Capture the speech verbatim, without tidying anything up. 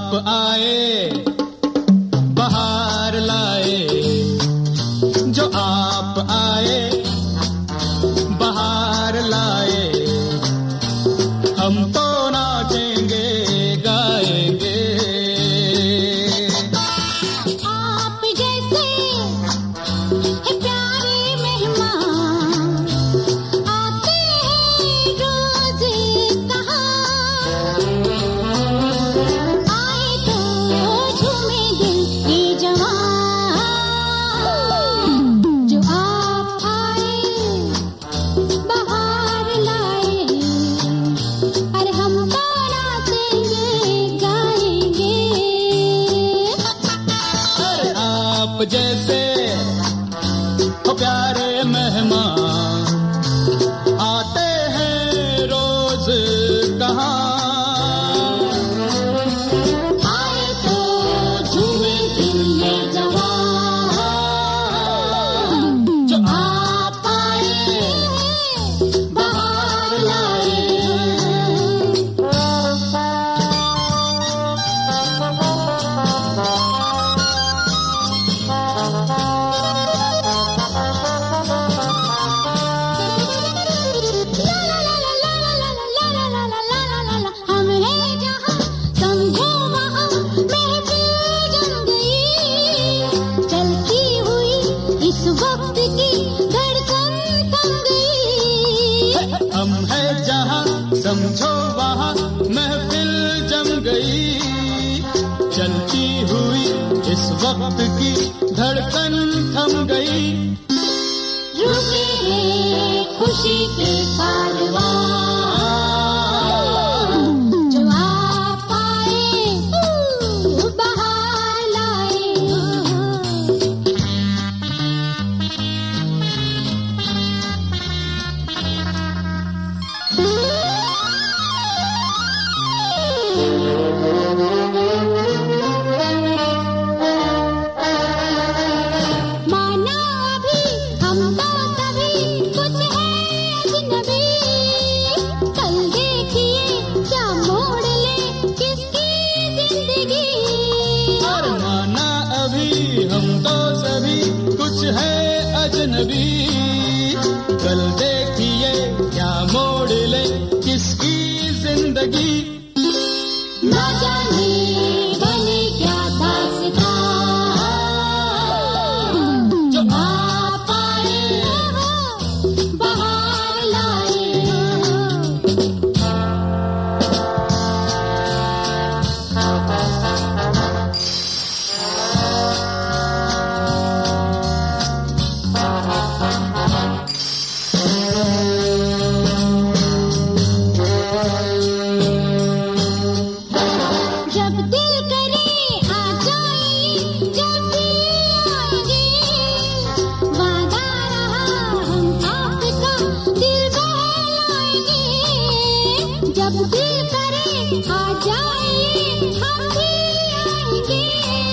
आप आए बहार लाए, जो आप आए बहार लाए, हम तो नाचेंगे गाएंगे। आप जैसे है प्यारे मेहमान आते हैं रोज कहाँ, आए तो झूमे दिल ये जवान। जो आप आए बहार लाए, अरे हम तो नाचेंगे गाएंगे। अरे आप जैसे हो प्यारे मेहमान आते हैं रोज कहाँ, आए तो झूमे दिल ये जवान। जो आप आए बहार लाए। हम हैं जहाँ समझो वहाँ महफिल जम गई, चलती हुई इस वक्त की धड़कन थम गई। हम है जहाँ समझो वहाँ महफिल जम गई, चलती हुई इस वक्त की धड़कन थम गई। रुके हैं खुशी के कारवां, जो आप आए बहार लाए। माना अभी हम तो सभी कुछ है अजनबी, कल देखिए क्या मोड़ ले किसकी जिंदगी। और माना अभी हम तो सभी कुछ है अजनबी, कल देखिए क्या मोड़ ले किसकी जिंदगी। ना जाने बने क्या दास्तां, जो आप आए बहार लाए। जब दिल करे आ जाइए, जब भी आएंगे, वादा रहा हम आपका दिल बहलाएंगे। जब दिल करे आ जाइए, हम भी आएंगे,